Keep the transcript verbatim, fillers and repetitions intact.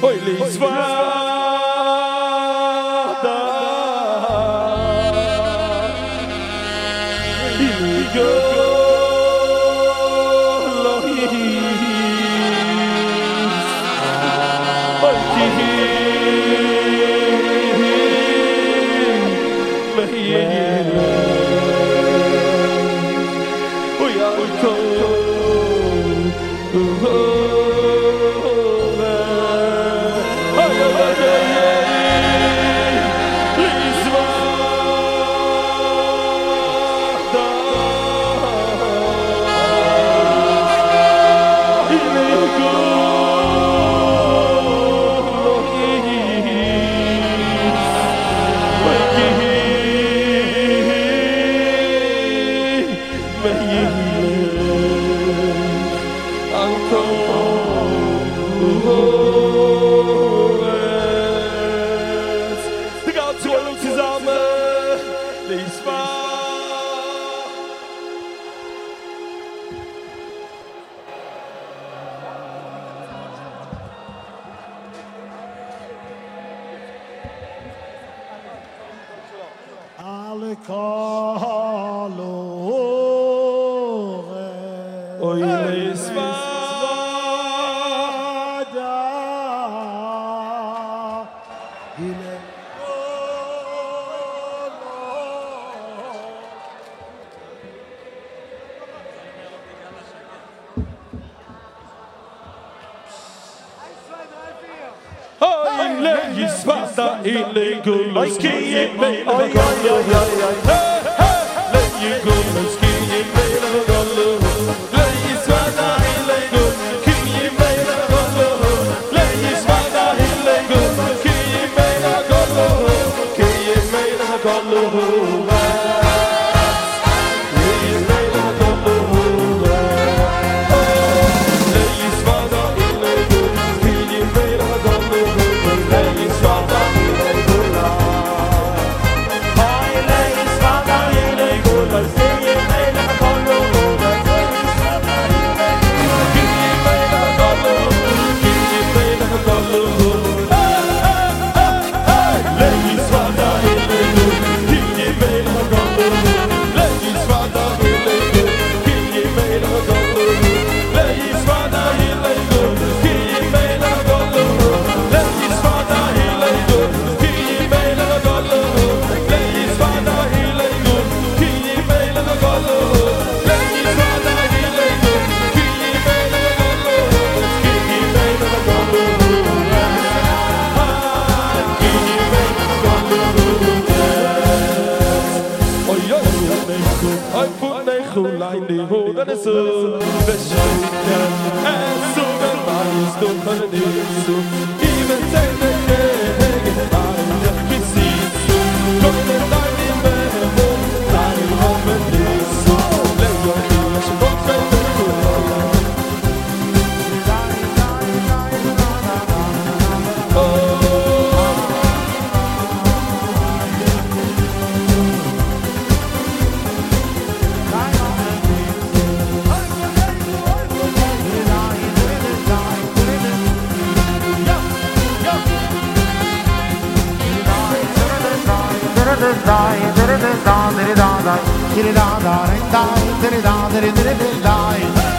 Oi, Lisvada, Iligo, Lohis, Oi, Kihim, Mehiyeh, Oi, Alko, illegal, let's get it, baby. Oh, yeah, yeah, yeah, yeah. Hey, hey, let you go, let's get it, baby. Let you swada illegal, can you make a go? Let you swada illegal, can you make a go? Can you make a go? Dat is zo, best wel, en zo ben maar je stoot van het eerste. Even zijn de kegen, maar je precies. Kom er daar niet meer om, daar in op het liefst. Leg je niet als je wordt bij de koel. Die, die, die, die, die, die, die, die, die, die, die, die, die, die, die, die,